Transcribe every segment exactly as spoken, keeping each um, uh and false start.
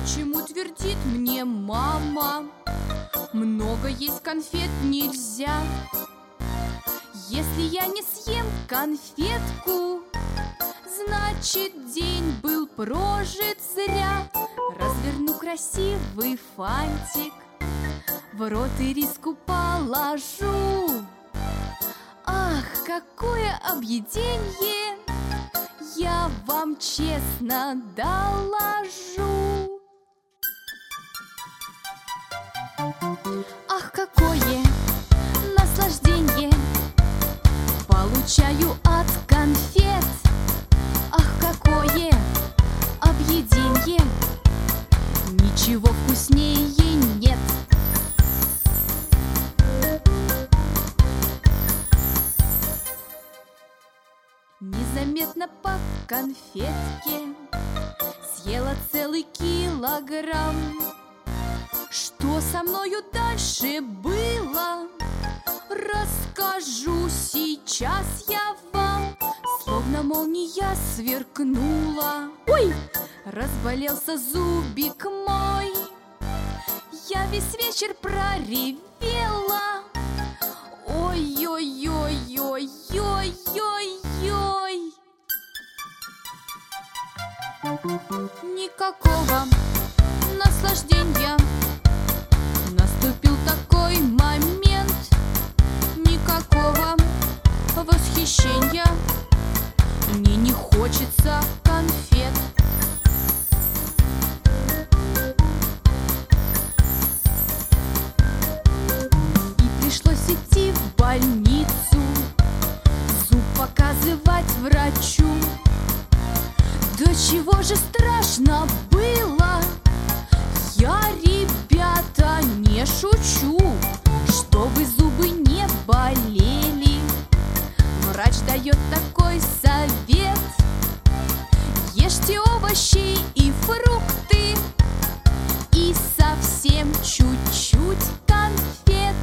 Почему твердит мне мама: много есть конфет нельзя? Если я не съем конфетку, значит, день был прожит зря. Разверну красивый фантик, в рот и риску положу. Ах, какое объеденье, я вам честно доложу. Ах, какое наслаждение получаю от конфет. Ах, какое объеденье, ничего вкуснее нет. Незаметно по конфетке съела целый килограмм. Что со мною дальше было, расскажу сейчас я вам. Словно молния сверкнула, ой, разболелся зубик мой. Я весь вечер проревела, ой-ой-ой-ой-ой-ой-ой. Никакого наслаждения, наступил такой момент. Никакого восхищения, мне не хочется конфет. И пришлось идти в больницу, зуб показывать врачу. Да чего же страшно было, я, ребята, не шучу. Чтобы зубы не болели, врач дает такой совет: ешьте овощи и фрукты и совсем чуть-чуть конфет.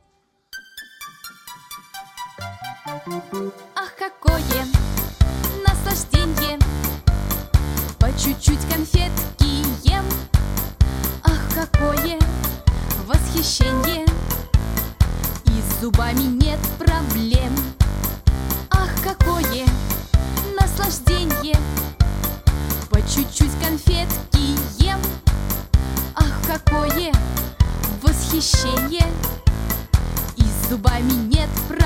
Ах, какое наслаждение, по чуть-чуть конфетки ем. Ах, какое восхищение, и с зубами нет проблем. Ах, какое наслаждение, по чуть-чуть конфетки ем. Ах, какое восхищение, и с зубами нет проблем.